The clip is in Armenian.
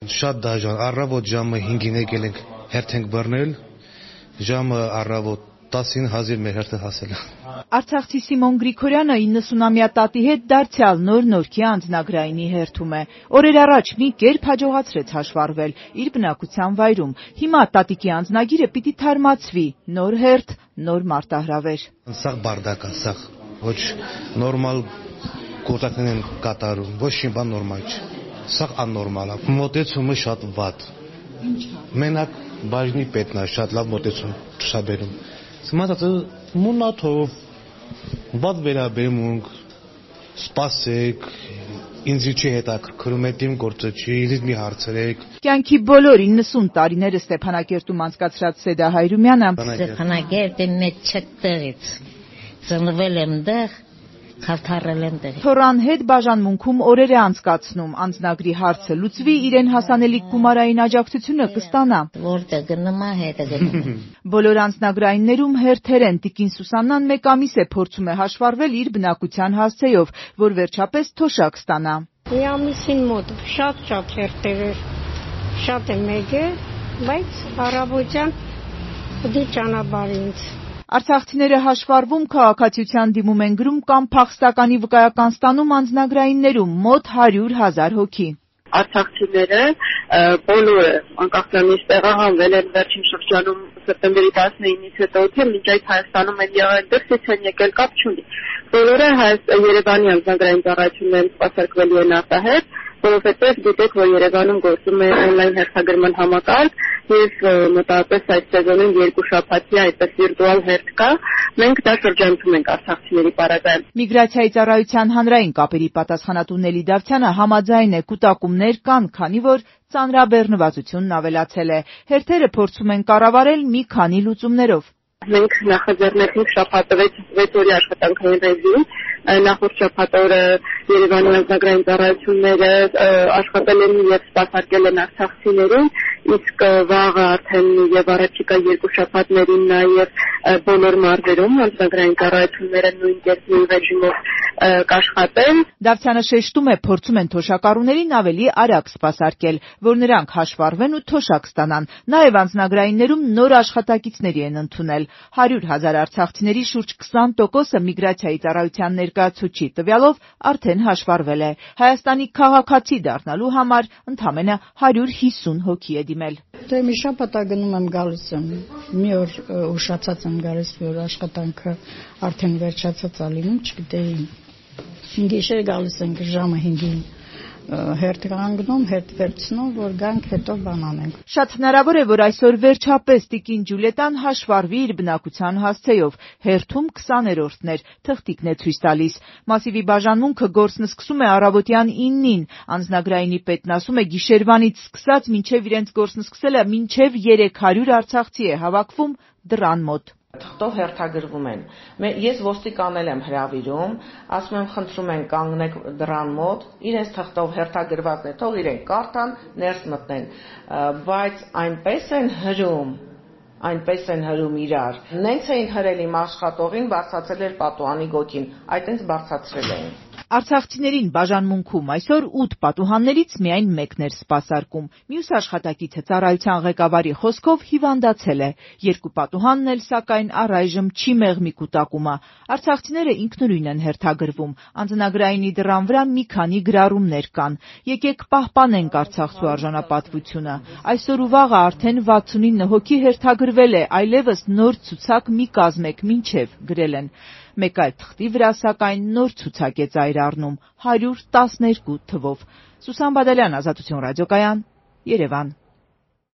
Շատ դաժան, առավոտ ժամը 5-ին եկել ենք հերթ ենք բռնել, ժամը առավոտ 10-ին հազիվ մեր հերթը հասել է։ Արցախցի Սիմոն Գրիգորյանը 90-ամյա տատի հետ դարձյալ նոր Նորքի անձնագրայինի հերթում է։ Օրեր առաջ մի կերպ հաջողացրեց հաշվառվել իր բնակության վայրում։ Հիմա տատիկի անձնագիրը պիտի թարմացվի, նոր հերթ, նոր մարտահրավեր։ Սաղ բարդակ է, սաղ ոչ նորմալ գործակներ են կատարում, ոչ մի բան նորմալ չէ։ Սաղ աննորմալ է։ Մոտեցումը շատ վատ։ Մենակ բաժնի պետն է շատ լավ մոտեցում ցուցաբերում։ Սմացածը մունաթով բաց վերաբերմունք սպասեք ինձ չի հետաքրքրում այդ իմ գործը չի ինձ մի հարցրեք։ Կյանքի բոլոր 90 տարիները Ստեփանակերտում անցկացրած Սեդա Հայրումյանը Ստեփանակերտի մեջ չտեղից ծնվել եմ դեղ Քավթարել եմ դեղի։ Թորան հետ բաժանմունքում օրեր է անցկացնում, անձնագրի հարցը լուծվի, իրեն հասանելիք գումարային աջակցությունը կստանա։ Որտեղ գնում է, հետը գնում։ Բոլոր անձնագրայիններում հերթեր են, տիկին Սուսաննան 1 ամիս է փորձում է հաշվառվել իր բնակության հասցեով, որ վերջապես թոշակ ստանա։ Մի ամիսին մոտ շատ հերթեր էր, շատ եմ եկել, բայց առավոտյան դի ճանապարհ ինձ։ Արցախցիները հաշվառվում քաղաքացիության դիմում են գրում կամ փախստականի վկայական ստանում անձնագրայիններում մոտ 100,000 հոգի։ Արցախցիները բոլորը անկախ նրանից տեղահանվել են վերջին շրջանում սեպտեմբերի 19-ից հետո թե մինչ այդ Հայաստանում են եղել դրսից են եկել կապ չունի։ Բոլորը Երևանի անձնագրային ծառայություններին սպասարկվելու են արտահերթ, որովհետև գիտեք, որ Երևանում գործում է on-line հերթագրման համակարգ եւ մոտավորապես այդ սեզոնին 2 շաբաթյա այդպես վիրտուալ հերթ կա։ Մենք դա շրջանցում ենք արցախցիների պարագայում։ Միգրացիայի ծառայության հանրային կապերի պատասխանատու Նելի Դավթյանը համաձայն է կուտակումներ կան, քանի որ ծանրաբեռնվածությունն ավելացել է։ Հերթերը փորձում են կառավարել մի քանի լուծումներով։ Մենք նախաձեռնեցինք շաբաթը 6 օրյա աշխատանքային ռեժիմ, նախորդ շաբաթը Երևանի անձնագրային ծառայությունները աշխատել են եւ սպասարկել են արցախցիներին, իսկ վաղը արդեն եւ առաջիկա 2 շաբաթներին նաեւ բոլոր մարզերում անձնագրային ծառայությունները նույն կերպի ռեժիմով կաշխատեն։ Դավթյանը շեշտում է, փորձում են թոշակառուներին ավելի արագ սպասարկել, որ նրանք հաշվառվեն ու թոշակ ստանան։ Նաեւ անձնագրայիններում նոր աշխատակիցների են ընդունել։ 100,000 արցախցիների շուրջ 20%-ը միգրացիայի ծառայության ներկայացուցիչի տվյալով արդեն հաշվառվել է։ Հայաստանի քաղաքացի դառնալու համար ընդամենը 150 հոգի է դիմել։ Դե մի շաբաթ գնում եմ գալիս եմ։ Մի օր ուշացած եմ գալիս, որ աշխատանքը արդեն վերջացած է լինում, չգիտեի։ 5 գիշեր գալիս ենք ժամը 5-ին հերթ կանգնում, հերթ վերցնում, որ գանք հետո բան անենք։ Շատ հնարավոր է, որ այսօր վերջապես տիկին Ջուլիետան հաշվառվի իր բնակության հասցեով։ Հերթում 20-րդն էր, թղթիկն է ցույց տալիս։ Մասիվի բաժանմունքը գործն սկսում է առավոտյան 9-ին։ Անձնագրայինի պետն ասում է գիշերվանից սկսած մինչև իրենց գործն սկսելը մինչև 300 արցախցի է հավաքվում դռան մոտ։ Թղթով հերթագրվում են։ Ես ոստիկանել եմ հրավիրում, ասում եմ խնդրում են կանգնեք դռան մոտ, իրենց թղթով հերթագրվածն է, թող իրենք կարդան, ներս մտնեն, բայց այնպես են հրում իրար։ Նենց էին հրել իմ աշխատողին, բարձրացել էր պատուհանի գոտին, այտենց բարձրացրել էին։ Արցախցիներին բաժանմունքում այսօր 8 պատուհաններից միայն մեկն էր սպասարկում։ Մյուս աշխատակիցը ծառայության ղեկավարի խոսքով հիվանդացել է։ 2 պատուհանն էլ սակայն առայժմ չի մեղմի կուտակումը։ Արցախցիները ինքնուրույն են հերթագրվում։ Անձնագրայինի դռան վրա մի քանի գրառումներ կան։ Եկեք պահպանենք Արցախցու արժանապատվությունը։ Այսօր ու վաղը արդեն 69 հոգի հերթագրվել է, այլևս նոր ցուցակ մի կազմեք մինչև գրել են։ Մեկ այլ թղթի վրա սակայն նոր ցուցակ է ծայր առնում 112 թվով։ Սուսան Բադալյան, Ազատություն ռադիոկայան, Երևան։